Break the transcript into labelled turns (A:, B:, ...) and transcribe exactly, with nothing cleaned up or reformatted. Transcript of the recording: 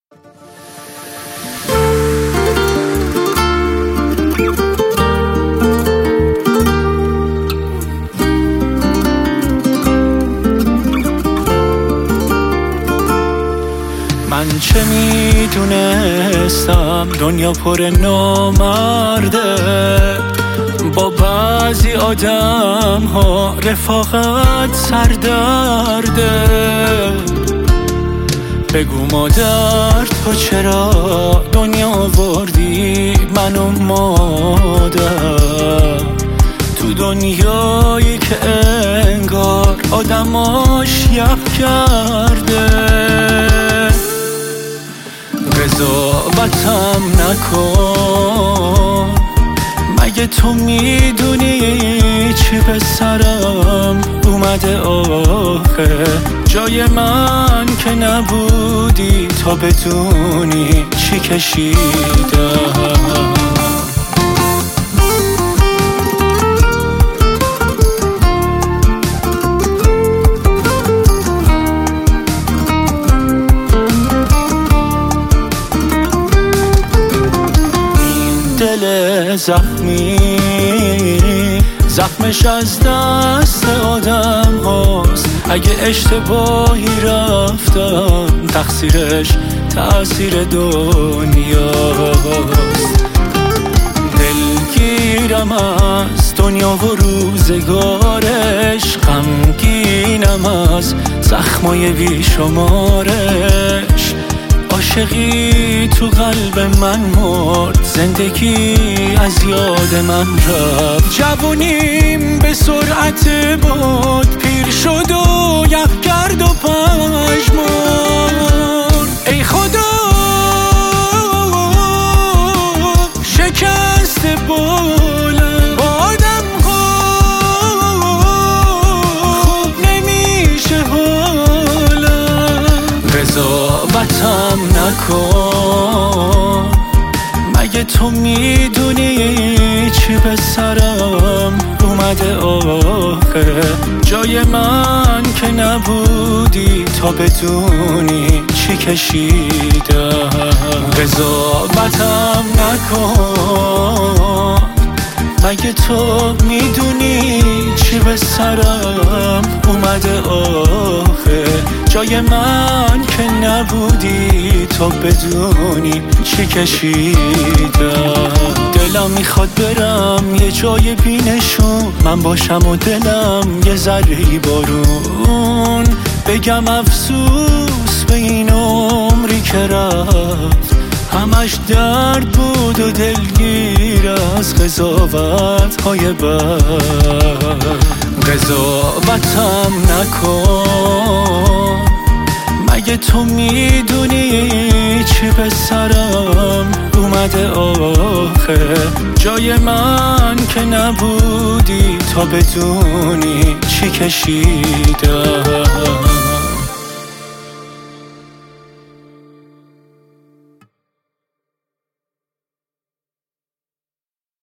A: من چه میدونستم دنیا پر نامرده، با بعضی آدم ها رفاقت سردرده. بگو مادر تو چرا دنیا آوردی منو مادر، تو دنیایی که انگار آدماش یخ کرده. قضاوتم نکن، مگه تو میدونی چی به سرم اومده آخه؟ جای من که نبودی تا بدونی چی کشیدم. دل زخمی زخمش از دست آدم هاست، اگه اشتباهی رفتم تقصیرش تأثیر دنیاست. دلگیرم از دنیا و روزگارش، غمگینم از زخمای بیشمارش. عاشقی تو قلب من مرد، زندگی از یاد من رفت. جوونیم به سرعت باد پیر شد و یخ کرد و پژمرد. ای خدا شکست بالم، با آدم خوب نمیشه حالم. قضاوتم نکن، مگه تو میدونی چی به سرم اومده آخه؟ جای من که نبودی تا بدونی چی کشیدم. قضاوتم نکن، مگه تو میدونی چی به سرم اومده آخه؟ جای من که نبودی تا بدونی چی کشیدم. دلم میخواد برم یه جای بینشون، من باشم و دلم یه ذره بارون. بگم افسوس به این عمری که رفت، همش درد بود و دلگیر از قضاوت های بد. قضاوتم نکن، مگه تو میدونی چی به سرم اومده آخه؟ جای من که نبودی تا بدونی چی کشیدم.